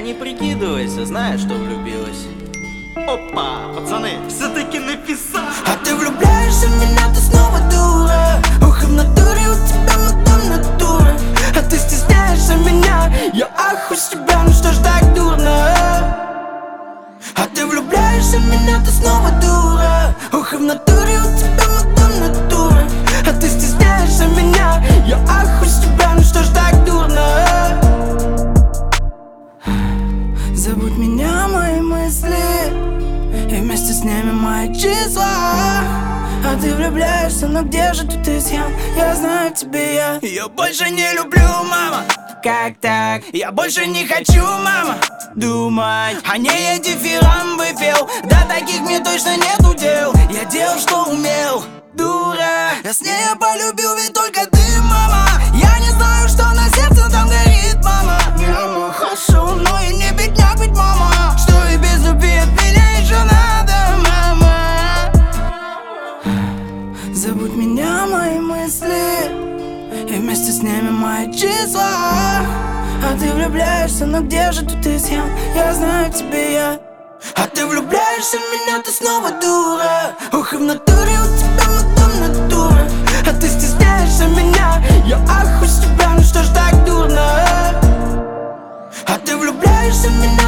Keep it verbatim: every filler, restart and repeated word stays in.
не прикидывайся, знаешь, что влюбилась. Опа, пацаны, все-таки написал. А ты влюбляешься в меня, ты снова дура. Ох, и в натуре у тебя мадам натура. А ты стесняешься меня, я ахуй с тебя, ну что ж так дурно. А ты влюбляешься в меня, ты снова дура. Ох, и в натуре у тебя мадам натура. А ты стесняешься меня, я ахуй с тебя, ну что ж так дурно. Забудь меня, мои мысли, и вместе с ними мои числа. А ты влюбляешься, но где же тут изъян? Я знаю тебе, я Я больше не люблю, мама. Как так? Я больше не хочу, мама, думать о ней я дифирам выпил. Да таких мне точно нету дел. Я делал, что умел, дура. Я с ней я полюбил, ведь только ты, мама. Я не знаю, что на сердце там горит, мама. Я хочу, но и не бедняк, ведь, мама. Что и без любви от меня еще надо, мама. Забудь меня, мои мысли, и вместе с ними мои числа. А ты влюбляешься, но где же тут изъян? Я знаю тебе, я А ты влюбляешься в меня, ты снова дура. Ох, и в натуре у тебя мадам натура. А ты стесняешься меня, я ахуй с тебя, ну что ж так дурно. А ты влюбляешься в меня,